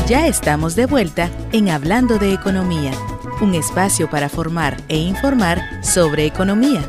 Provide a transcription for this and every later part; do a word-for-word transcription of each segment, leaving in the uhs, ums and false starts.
Ya estamos de vuelta en Hablando de Economía, un espacio para formar e informar sobre economía.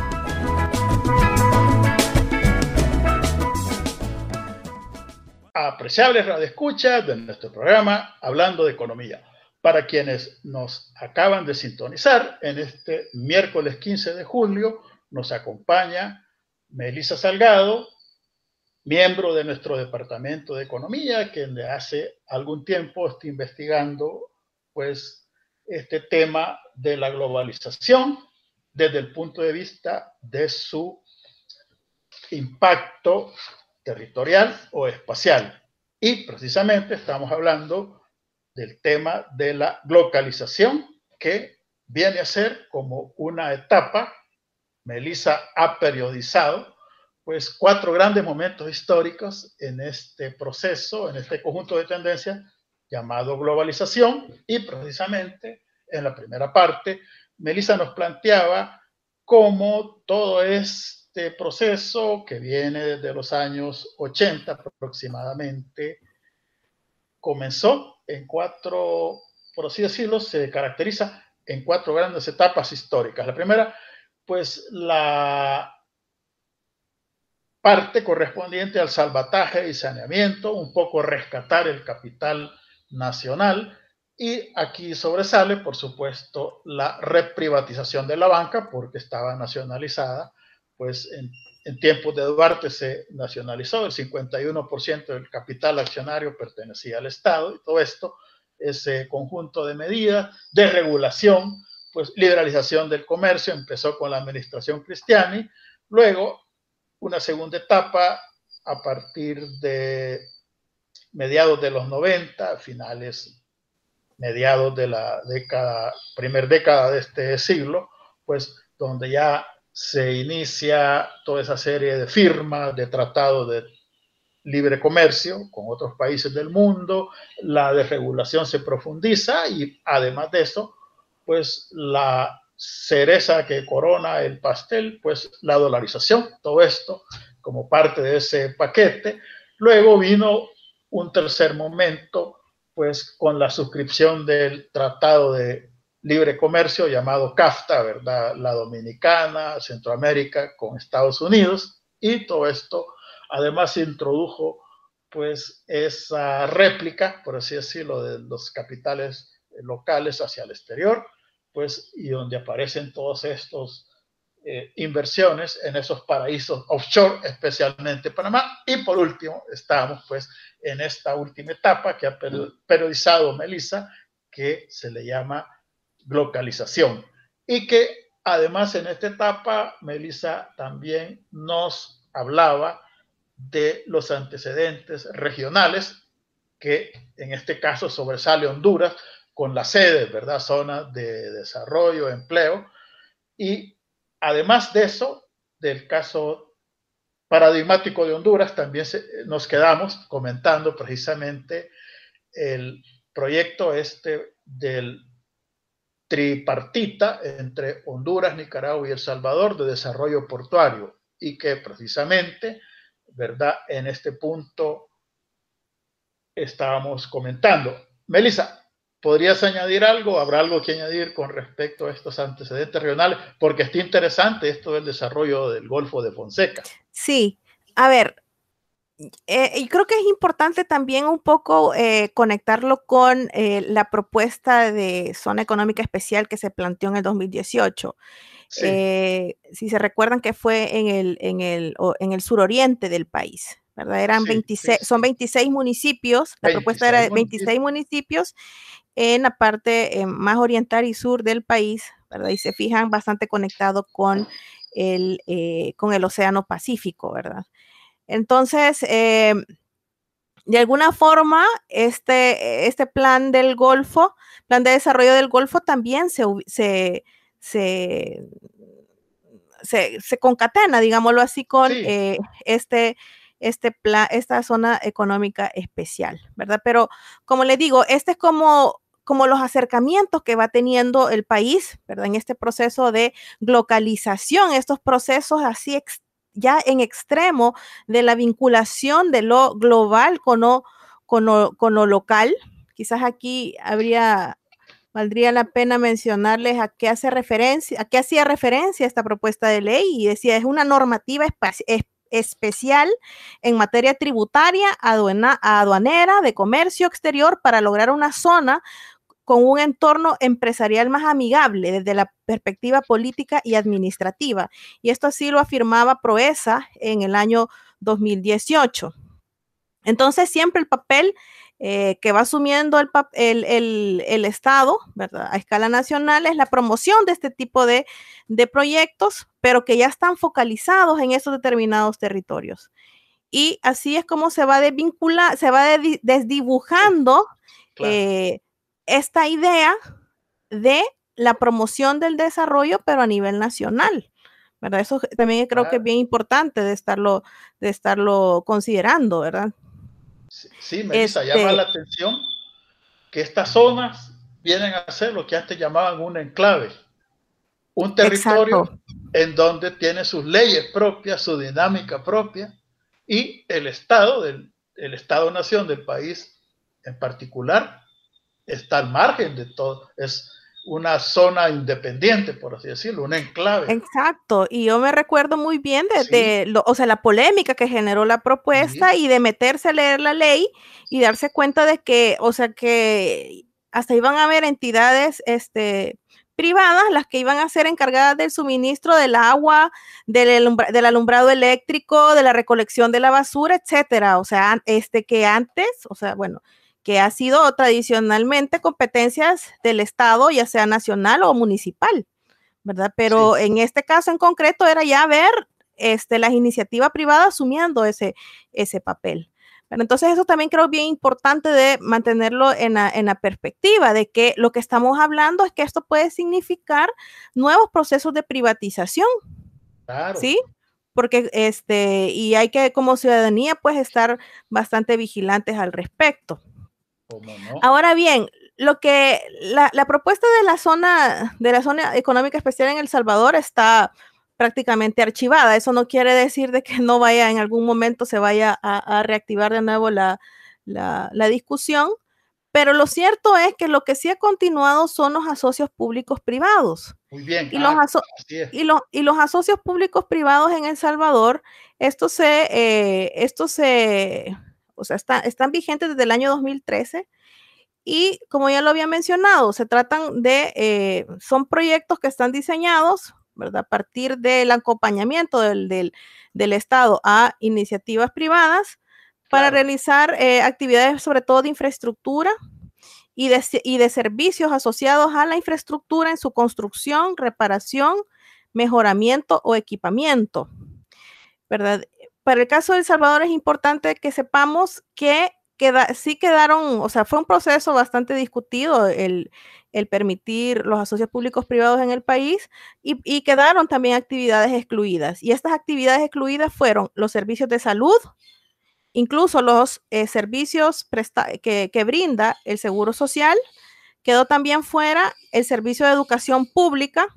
Apreciables radioescuchas de nuestro programa Hablando de Economía. Para quienes nos acaban de sintonizar, en este miércoles quince de julio nos acompaña Melissa Salgado, miembro de nuestro Departamento de Economía, que desde hace algún tiempo está investigando pues, este tema de la globalización desde el punto de vista de su impacto territorial o espacial. Y precisamente estamos hablando del tema de la globalización, que viene a ser como una etapa. Melissa ha periodizado pues cuatro grandes momentos históricos en este proceso, en este conjunto de tendencias llamado globalización, y precisamente en la primera parte Melissa nos planteaba cómo todo este proceso, que viene desde los años ochenta aproximadamente, comenzó en cuatro, por así decirlo, se caracteriza en cuatro grandes etapas históricas. La primera, pues la parte correspondiente al salvataje y saneamiento, un poco rescatar el capital nacional, y aquí sobresale, por supuesto, la reprivatización de la banca, porque estaba nacionalizada, pues en, en tiempos de Duarte se nacionalizó, el cincuenta y uno por ciento del capital accionario pertenecía al Estado, y todo esto, ese conjunto de medidas de regulación, pues liberalización del comercio, empezó con la administración Cristiani, luego una segunda etapa a partir de mediados de los noventa, finales, mediados de la década, primer década de este siglo, pues donde ya se inicia toda esa serie de firmas, de tratados de libre comercio con otros países del mundo, la desregulación se profundiza y además de eso, pues la cereza que corona el pastel, pues la dolarización, todo esto como parte de ese paquete. Luego vino un tercer momento, pues con la suscripción del Tratado de Libre Comercio llamado CAFTA, ¿verdad? La Dominicana, Centroamérica con Estados Unidos, y todo esto además se introdujo pues esa réplica, por así decirlo, de los capitales locales hacia el exterior, pues, y donde aparecen todos estos eh, inversiones en esos paraísos offshore, especialmente Panamá. Y por último, estamos pues en esta última etapa que ha periodizado Melissa, que se le llama globalización. Y que además en esta etapa, Melissa también nos hablaba de los antecedentes regionales, que en este caso sobresale Honduras, con las sedes, ¿verdad? Zonas de desarrollo, empleo, y además de eso, del caso paradigmático de Honduras, también se, nos quedamos comentando precisamente el proyecto este del tripartita entre Honduras, Nicaragua y El Salvador de desarrollo portuario, y que precisamente, ¿verdad? En este punto estábamos comentando. Melissa, ¿podrías añadir algo? ¿Habrá algo que añadir con respecto a estos antecedentes regionales? Porque está interesante esto del desarrollo del Golfo de Fonseca. Sí, a ver, eh, y creo que es importante también un poco eh, conectarlo con eh, la propuesta de zona económica especial que se planteó en el dos mil dieciocho. Sí. Eh, si se recuerdan que fue en el, en el, en el suroriente del país, ¿verdad? Eran sí, veintiséis, sí, sí. Son veintiséis municipios, la propuesta era de veintiséis municipios en la parte eh, más oriental y sur del país, ¿verdad? Y se fijan bastante conectado con el, eh, con el Océano Pacífico, ¿verdad? Entonces, eh, de alguna forma, este, este plan del Golfo, plan de desarrollo del Golfo también se, se, se, se, se concatena, digámoslo así, con sí. eh, este, este plan, esta zona económica especial, ¿verdad? Pero, como le digo, este es como, como los acercamientos que va teniendo el país, ¿verdad? En este proceso de globalización, estos procesos así externos, ya en extremo de la vinculación de lo global con lo, con lo, con lo local, quizás aquí habría, valdría la pena mencionarles a qué hace referencia, a qué hacía referencia esta propuesta de ley, y decía, es una normativa es, especial en materia tributaria, aduana, aduanera, de comercio exterior, para lograr una zona con un entorno empresarial más amigable desde la perspectiva política y administrativa. Y esto así lo afirmaba Proesa en el año dos mil dieciocho. Entonces, siempre el papel eh, que va asumiendo el, el, el, el Estado, ¿verdad?, a escala nacional, es la promoción de este tipo de, de proyectos, pero que ya están focalizados en esos determinados territorios. Y así es como se va desvinculando, se va de, desdibujando claro. eh, esta idea de la promoción del desarrollo, pero a nivel nacional, ¿verdad? Eso también creo claro. que es bien importante de estarlo, de estarlo considerando, ¿verdad? Sí, sí Melissa, este, llama la atención que estas zonas vienen a ser lo que antes llamaban un enclave, un territorio exacto. en donde tiene sus leyes propias, su dinámica propia, y el Estado, del, el Estado-nación del país en particular, está al margen de todo, es una zona independiente, por así decirlo, un enclave. Exacto, y yo me recuerdo muy bien de, sí. de lo, o sea, la polémica que generó la propuesta sí. y de meterse a leer la ley y darse cuenta de que, o sea, que hasta iban a haber entidades este, privadas las que iban a ser encargadas del suministro del agua, del, del alumbrado eléctrico, de la recolección de la basura, etcétera. O sea, este que antes, o sea, bueno, que ha sido tradicionalmente competencias del Estado, ya sea nacional o municipal, ¿verdad? Pero sí. en este caso en concreto era ya ver este, las iniciativas privadas asumiendo ese, ese papel. Pero entonces eso también creo bien importante de mantenerlo en la, en la perspectiva de que lo que estamos hablando es que esto puede significar nuevos procesos de privatización. Claro. ¿Sí? Porque este, y hay que como ciudadanía pues estar bastante vigilantes al respecto. ¿Cómo no? Ahora bien, lo que la, la propuesta de la zona de la zona económica especial en El Salvador está prácticamente archivada. Eso no quiere decir de que no vaya en algún momento se vaya a, a reactivar de nuevo la, la, la discusión, pero lo cierto es que lo que sí ha continuado son los asocios públicos privados. Muy bien. Y, ah, los, aso y, los, y los asocios públicos privados en El Salvador, esto se, eh, esto se o sea, está, están vigentes desde el año dos mil trece y como ya lo había mencionado, se tratan de, eh, son proyectos que están diseñados, ¿verdad?, a partir del acompañamiento del, del, del Estado a iniciativas privadas para claro. realizar eh, actividades sobre todo de infraestructura y de, y de servicios asociados a la infraestructura en su construcción, reparación, mejoramiento o equipamiento, ¿verdad? Para el caso de El Salvador es importante que sepamos que queda, sí quedaron, o sea, fue un proceso bastante discutido el, el permitir los asocios públicos privados en el país y, y quedaron también actividades excluidas. Y estas actividades excluidas fueron los servicios de salud, incluso los eh, servicios que, que brinda el Seguro Social, quedó también fuera el servicio de educación pública,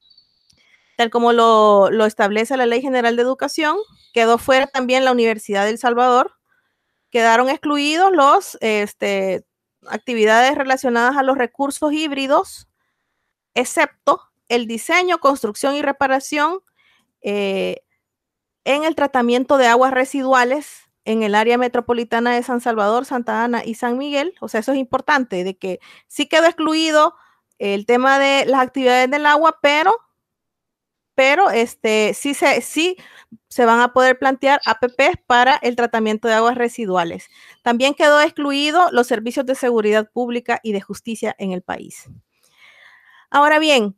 tal como lo, lo establece la Ley General de Educación. Quedó fuera también la Universidad de El Salvador. Quedaron excluidos los este, actividades relacionadas a los recursos híbridos, excepto el diseño, construcción y reparación eh, en el tratamiento de aguas residuales en el área metropolitana de San Salvador, Santa Ana y San Miguel. O sea, eso es importante, de que sí quedó excluido el tema de las actividades del agua, pero pero este, sí, se, sí se van a poder plantear A P Ps para el tratamiento de aguas residuales. También quedó excluido los servicios de seguridad pública y de justicia en el país. Ahora bien,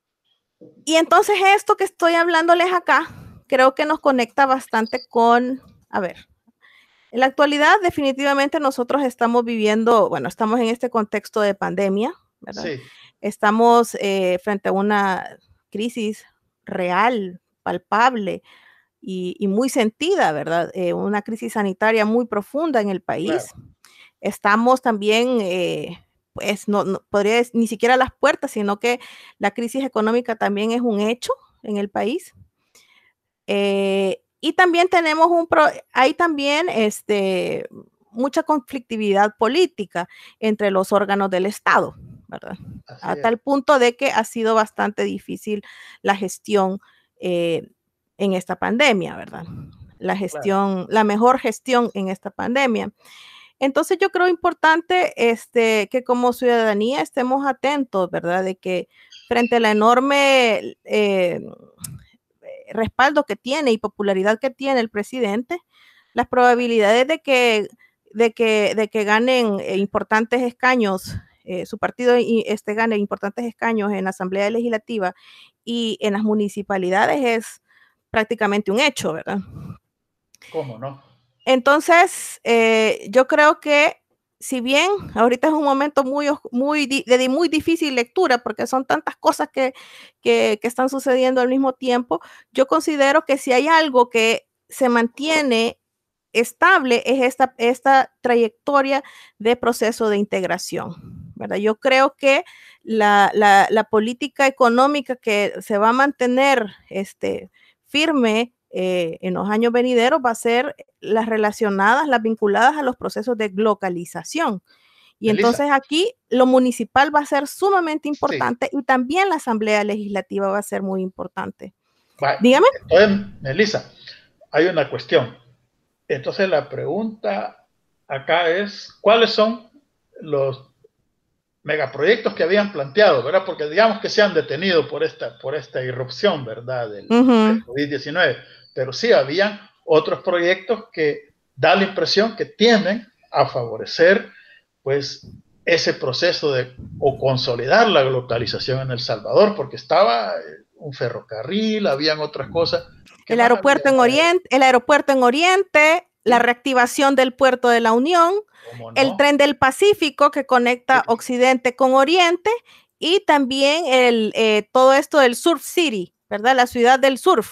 y entonces esto que estoy hablándoles acá, creo que nos conecta bastante con, a ver, en la actualidad definitivamente nosotros estamos viviendo, bueno, estamos en este contexto de pandemia, ¿verdad? Sí. Estamos eh, frente a una crisis real, palpable y, y muy sentida, ¿verdad? Eh, una crisis sanitaria muy profunda en el país. Claro. Estamos también, eh, pues, no, no podría decir, ni siquiera a las puertas, sino que la crisis económica también es un hecho en el país. Eh, y también tenemos un, pro, hay también este, mucha conflictividad política entre los órganos del Estado, ¿verdad? Así a es. Tal punto de que ha sido bastante difícil la gestión eh, en esta pandemia, ¿verdad? La gestión, claro. La mejor gestión en esta pandemia. Entonces yo creo importante este, que como ciudadanía estemos atentos, ¿verdad? De que frente a la enorme eh, respaldo que tiene y popularidad que tiene el presidente, las probabilidades de que, de que, de que ganen importantes escaños, eh, su partido este, gane importantes escaños en la Asamblea Legislativa y en las municipalidades es prácticamente un hecho, ¿verdad? ¿Cómo no? Entonces, eh, yo creo que si bien ahorita es un momento muy, muy, de muy difícil lectura, porque son tantas cosas que, que, que están sucediendo al mismo tiempo, yo considero que si hay algo que se mantiene estable es esta, esta trayectoria de proceso de integración, ¿verdad? Yo creo que la, la, la política económica que se va a mantener este, firme Eh, en los años venideros va a ser las relacionadas, las vinculadas a los procesos de globalización. Y Elisa, entonces aquí lo municipal va a ser sumamente importante, sí. Y también la Asamblea Legislativa va a ser muy importante. Va, Dígame. Entonces, Elisa, hay una cuestión. Entonces la pregunta acá es, ¿cuáles son los megaproyectos que habían planteado, ¿verdad? Porque digamos que se han detenido por esta, por esta irrupción, ¿verdad? Del, uh-huh. del COVID diecinueve, pero sí habían otros proyectos que da la impresión que tienden a favorecer, pues, ese proceso de, o consolidar la globalización en El Salvador, porque estaba un ferrocarril, habían otras cosas. El aeropuerto en Oriente, el aeropuerto en Oriente, sí. La reactivación del puerto de la Unión, no? El tren del Pacífico que conecta sí. Occidente con Oriente y también el, eh, todo esto del Surf City, ¿verdad? La ciudad del surf,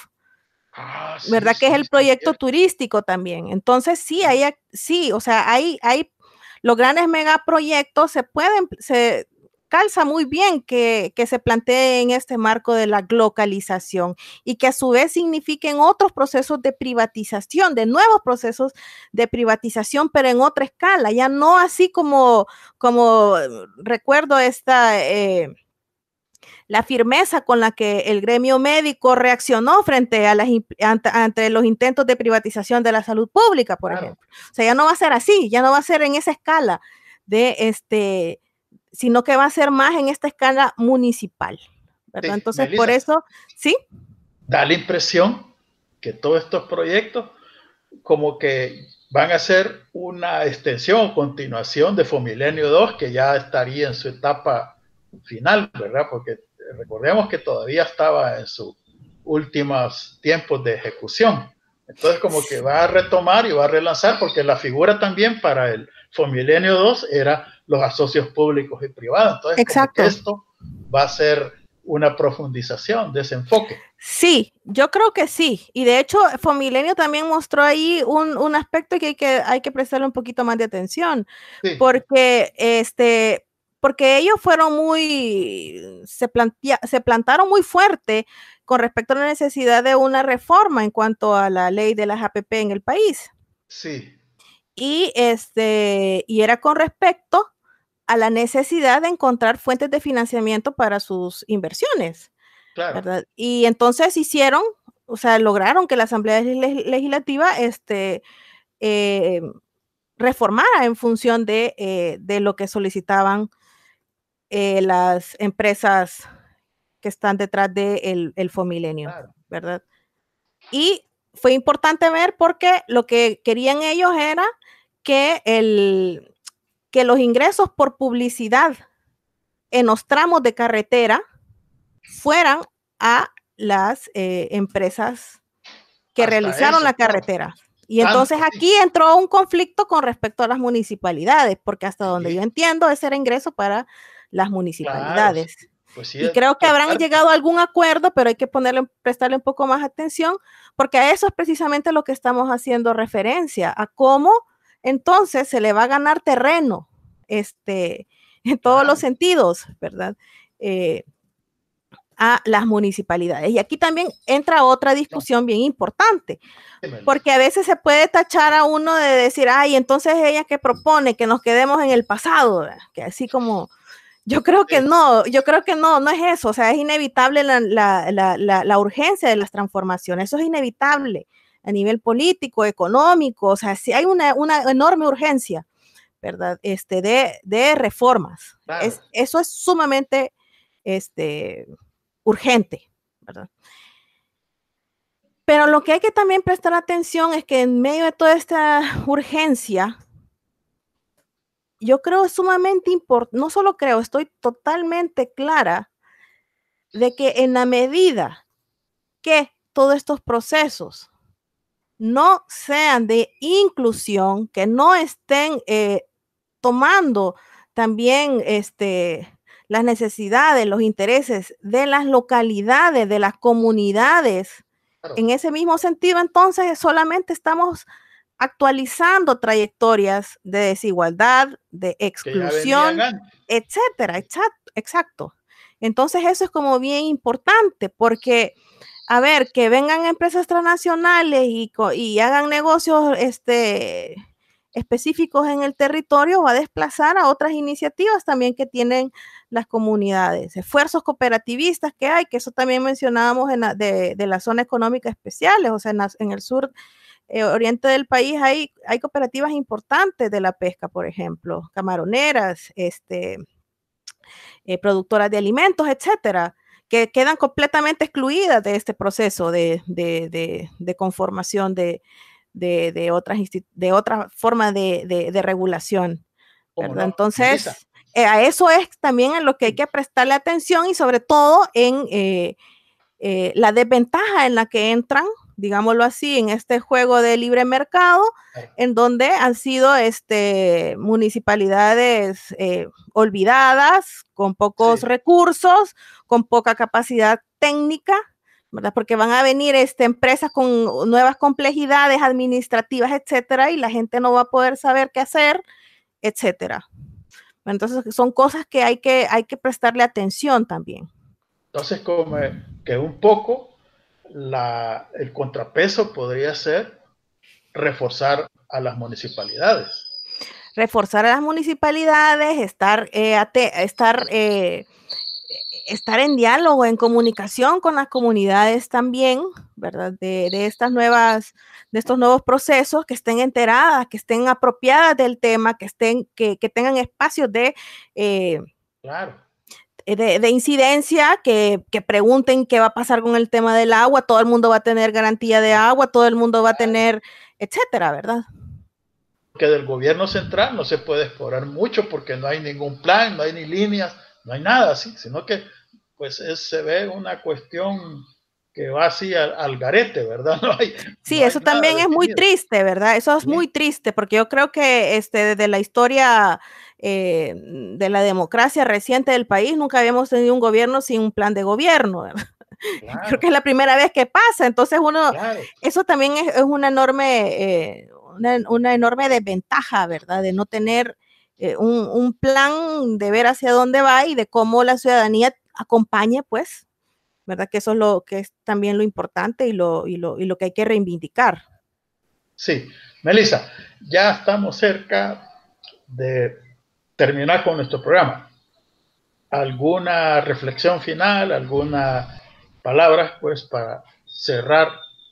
ah, sí, ¿verdad? Sí, que es el sí, proyecto sí. turístico también. Entonces sí, hay, sí, o sea, hay, hay los grandes megaproyectos se pueden, se calza muy bien que, que se plantee en este marco de la globalización y que a su vez signifiquen otros procesos de privatización, de nuevos procesos de privatización, pero en otra escala, ya no así como, como recuerdo esta... Eh, la firmeza con la que el gremio médico reaccionó frente a las ante, ante los intentos de privatización de la salud pública, por claro. ejemplo. O sea, ya no va a ser así, ya no va a ser en esa escala de este, sino que va a ser más en esta escala municipal, ¿verdad? Sí, entonces, Melissa, por eso, ¿sí? Da la impresión que todos estos proyectos como que van a ser una extensión o continuación de Fomilenio dos, que ya estaría en su etapa final, ¿verdad? Porque recordemos que todavía estaba en sus últimos tiempos de ejecución. Entonces como que va a retomar y va a relanzar, porque la figura también para el Fomilenio dos era los asocios públicos y privados. Entonces como que esto va a ser una profundización de ese enfoque. Sí, yo creo que sí. Y de hecho, Fomilenio también mostró ahí un, un aspecto que hay, que hay que prestarle un poquito más de atención. Sí. Porque este... porque ellos fueron muy, se, plantea, se plantaron muy fuerte con respecto a la necesidad de una reforma en cuanto a la ley de las A P P en el país. Sí. Y, este, y era con respecto a la necesidad de encontrar fuentes de financiamiento para sus inversiones. Claro. ¿Verdad? Y entonces hicieron, o sea, lograron que la Asamblea Legislativa, este, eh, reformara en función de, eh, de lo que solicitaban Eh, las empresas que están detrás del de el Fomilenio, claro. ¿Verdad? Y fue importante ver porque lo que querían ellos era que, el, que los ingresos por publicidad en los tramos de carretera fueran a las eh, empresas que Hasta realizaron eso, la carretera. Claro. Y entonces aquí entró un conflicto con respecto a las municipalidades, porque hasta donde sí. yo entiendo, ese era ingreso para las municipalidades. Claro, pues sí, y creo que habrán llegado a algún acuerdo, pero hay que ponerle, prestarle un poco más atención, porque a eso es precisamente lo que estamos haciendo referencia, a cómo entonces se le va a ganar terreno este, en todos claro. los sentidos, ¿verdad? Eh, a las municipalidades. Y aquí también entra otra discusión bien importante, porque a veces se puede tachar a uno de decir, ay, entonces ella que propone que nos quedemos en el pasado, que así como, yo creo que no, yo creo que no, no es eso, o sea, es inevitable la, la, la, la, la urgencia de las transformaciones, eso es inevitable a nivel político, económico, o sea, sí hay una, una enorme urgencia, ¿verdad? Este, de, de reformas. Claro. Es, eso es sumamente este, urgente, ¿verdad? Pero lo que hay que también prestar atención es que en medio de toda esta urgencia, yo creo sumamente importante, no solo creo, estoy totalmente clara de que en la medida que todos estos procesos no sean de inclusión, que no estén eh, tomando también este, las necesidades, los intereses de las localidades, de las comunidades, claro. En ese mismo sentido, entonces solamente estamos actualizando trayectorias de desigualdad, de exclusión, etcétera, exacto, exacto. Entonces eso es como bien importante porque, a ver, que vengan empresas transnacionales y, y hagan negocios este, específicos en el territorio va a desplazar a otras iniciativas también que tienen las comunidades, esfuerzos cooperativistas que hay, que eso también mencionábamos en la, de, de la zona económica especiales, o sea, en, la, en el sur eh, oriente del país hay, hay cooperativas importantes de la pesca, por ejemplo, camaroneras, este, eh, productoras de alimentos, etcétera, que quedan completamente excluidas de este proceso de, de, de, de conformación de, de, de, otras de otra forma de, de, de regulación, ¿verdad? No? Entonces, eh, a eso es también en lo que hay que prestarle atención y sobre todo en eh, eh, la desventaja en la que entran, digámoslo así, en este juego de libre mercado, en donde han sido este, municipalidades eh, olvidadas, con pocos sí. recursos, con poca capacidad técnica, ¿verdad? Porque van a venir este, empresas con nuevas complejidades administrativas, etcétera, y la gente no va a poder saber qué hacer, etcétera. Entonces, son cosas que hay que, hay que prestarle atención también. Entonces, como que un poco la, el contrapeso podría ser reforzar a las municipalidades. Reforzar a las municipalidades, estar, eh, ate, estar, eh, estar en diálogo, en comunicación con las comunidades también, ¿verdad? De, de estas nuevas, de estos nuevos procesos, que estén enteradas, que estén apropiadas del tema, que estén, que, que tengan espacios de, eh, claro. de, de incidencia, que, que pregunten qué va a pasar con el tema del agua, todo el mundo va a tener garantía de agua, todo el mundo va a tener, etcétera, ¿verdad? Que del gobierno central no se puede explorar mucho porque no hay ningún plan, no hay ni líneas, no hay nada así, sino que pues es, se ve una cuestión que va así al, al garete, ¿verdad? No hay, sí, no eso también es muy triste, ¿verdad? Eso es sí. muy triste porque yo creo que este, desde la historia eh, de la democracia reciente del país nunca habíamos tenido un gobierno sin un plan de gobierno, ¿verdad? Claro. Creo que es la primera vez que pasa, entonces uno, claro. eso también es, es una enorme, eh, una, una enorme desventaja, ¿verdad? De no tener eh, un, un plan de ver hacia dónde va y de cómo la ciudadanía acompañe, pues, ¿verdad? Que eso es lo que es también lo importante y lo, y lo, y lo que hay que reivindicar. Sí, Melissa, ya estamos cerca de terminar con nuestro programa. ¿Alguna reflexión final, alguna palabras pues para cerrar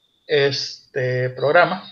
este programa?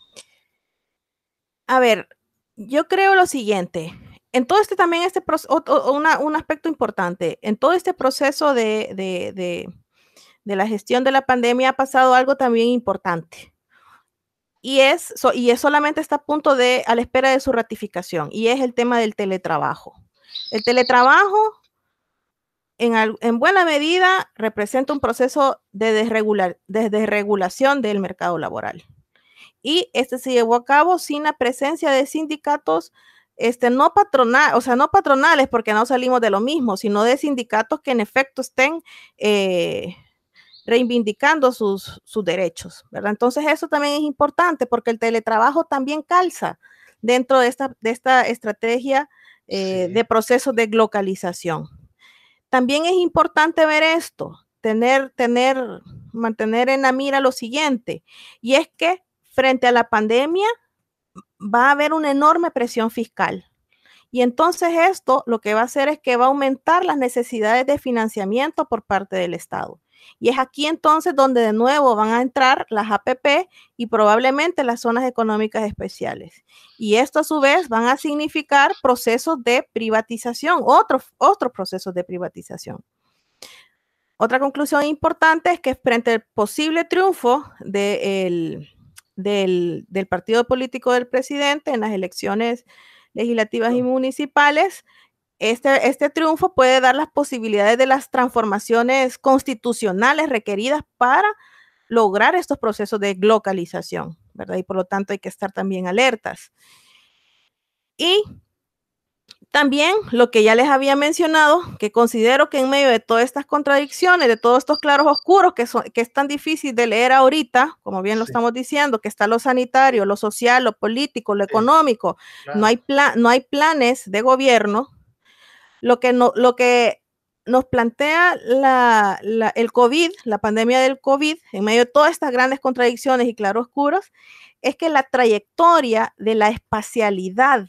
A ver, yo creo lo siguiente. En todo este también, este una, un aspecto importante, en todo este proceso de, de, de, de la gestión de la pandemia ha pasado algo también importante. Y es, so, y es solamente está a punto de, a la espera de su ratificación, y es el tema del teletrabajo. El teletrabajo, en, en buena medida, representa un proceso de, desregular, de desregulación del mercado laboral. Y este se llevó a cabo sin la presencia de sindicatos este, no patronales, o sea, no patronales porque no salimos de lo mismo, sino de sindicatos que en efecto estén eh, reivindicando sus, sus derechos, ¿verdad? Entonces eso también es importante porque el teletrabajo también calza dentro de esta, de esta estrategia eh, sí. de procesos de globalización. también es importante ver esto, tener, tener, mantener en la mira lo siguiente, y es que frente a la pandemia va a haber una enorme presión fiscal. Y entonces esto lo que va a hacer es que va a aumentar las necesidades de financiamiento por parte del Estado. Y es aquí entonces donde de nuevo van a entrar las A P P y probablemente las zonas económicas especiales. Y esto a su vez van a significar procesos de privatización, otros, otros procesos de privatización. Otra conclusión importante es que frente al posible triunfo de el, del, del partido político del presidente en las elecciones legislativas y municipales, Este, este triunfo puede dar las posibilidades de las transformaciones constitucionales requeridas para lograr estos procesos de globalización, ¿verdad? Y por lo tanto hay que estar también alertas. Y también lo que ya les había mencionado, que considero que en medio de todas estas contradicciones, de todos estos claros oscuros que, son, que es tan difícil de leer ahorita, como bien lo sí. estamos diciendo, que está lo sanitario, lo social, lo político, lo sí. económico, claro. no, hay plan, no hay planes de gobierno. Lo que, no, lo que nos plantea la, la, el COVID, la pandemia del COVID, en medio de todas estas grandes contradicciones y claroscuros, es que la trayectoria de la espacialidad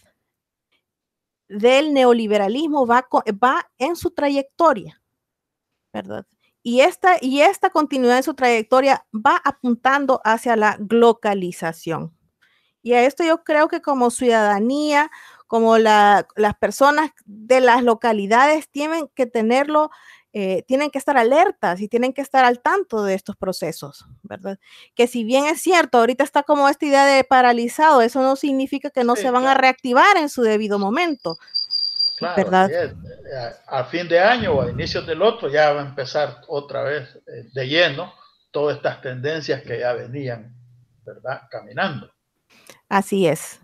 del neoliberalismo va, va en su trayectoria, ¿verdad? Y esta, y esta continuidad en su trayectoria va apuntando hacia la globalización. Y a esto yo creo que como ciudadanía, como la, las personas de las localidades tienen que tenerlo, eh, tienen que estar alertas y tienen que estar al tanto de estos procesos, ¿verdad? Que si bien es cierto, ahorita está como esta idea de paralizado, eso no significa que no sí, se van claro. a reactivar en su debido momento, claro, ¿verdad? A, a fin de año o a inicios del otro ya va a empezar otra vez eh, de lleno todas estas tendencias que ya venían, ¿verdad? Caminando. Así es.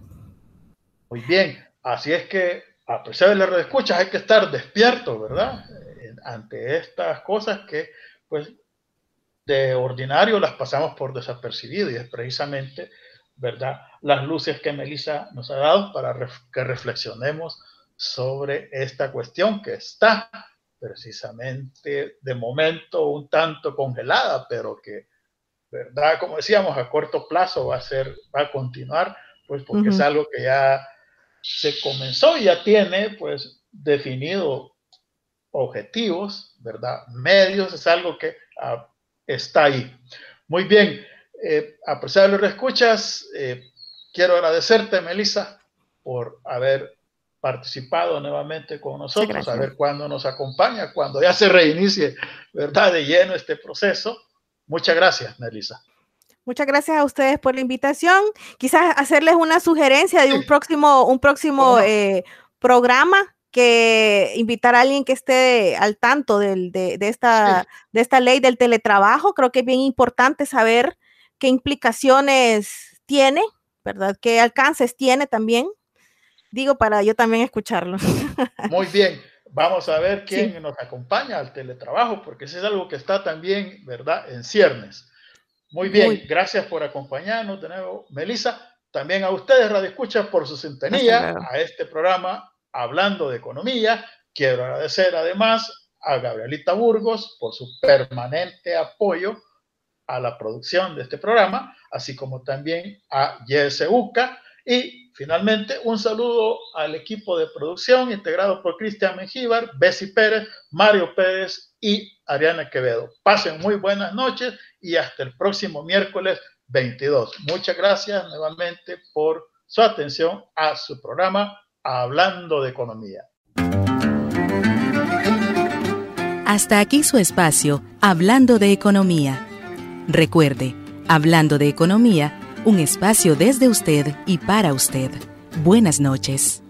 Muy bien. Así es que, a pesar de las redescuchas, hay que estar despierto, ¿verdad? Eh, ante estas cosas que, pues, de ordinario las pasamos por desapercibido y es precisamente, ¿verdad?, las luces que Melissa nos ha dado para ref que reflexionemos sobre esta cuestión que está precisamente de momento un tanto congelada, pero que, ¿verdad?, como decíamos, a corto plazo va a ser, va a continuar, pues, porque uh-huh. es algo que ya se comenzó y ya tiene, pues, definido objetivos, ¿verdad? Medios, es algo que uh, está ahí. Muy bien, eh, a pesar de los escuchas, eh, quiero agradecerte, Melissa, por haber participado nuevamente con nosotros, sí, a ver cuándo nos acompaña, cuando ya se reinicie, ¿verdad?, de lleno este proceso. Muchas gracias, Melissa. Muchas gracias a ustedes por la invitación. Quizás hacerles una sugerencia de un próximo, un próximo no? eh, programa, que invitar a alguien que esté al tanto del, de, de, esta, sí. de esta ley del teletrabajo. Creo que es bien importante saber qué implicaciones tiene, ¿verdad? Qué alcances tiene también. Digo, para yo también escucharlo. Muy bien. Vamos a ver quién sí. nos acompaña al teletrabajo, porque eso es algo que está también, ¿verdad?, en ciernes. Muy bien, Muy... gracias por acompañarnos de nuevo, Melissa. También a ustedes, Radio Escucha, por su sintonía a este programa Hablando de Economía. Quiero agradecer además a Gabrielita Burgos por su permanente apoyo a la producción de este programa, así como también a Jesse Uca. Y finalmente un saludo al equipo de producción integrado por Cristian Mengíbar, Bessie Pérez, Mario Pérez y Ariana Quevedo. Pasen muy buenas noches y hasta el próximo miércoles veintidós. Muchas gracias nuevamente por su atención a su programa Hablando de Economía. Hasta aquí su espacio Hablando de Economía. Recuerde, Hablando de Economía, un espacio desde usted y para usted. Buenas noches.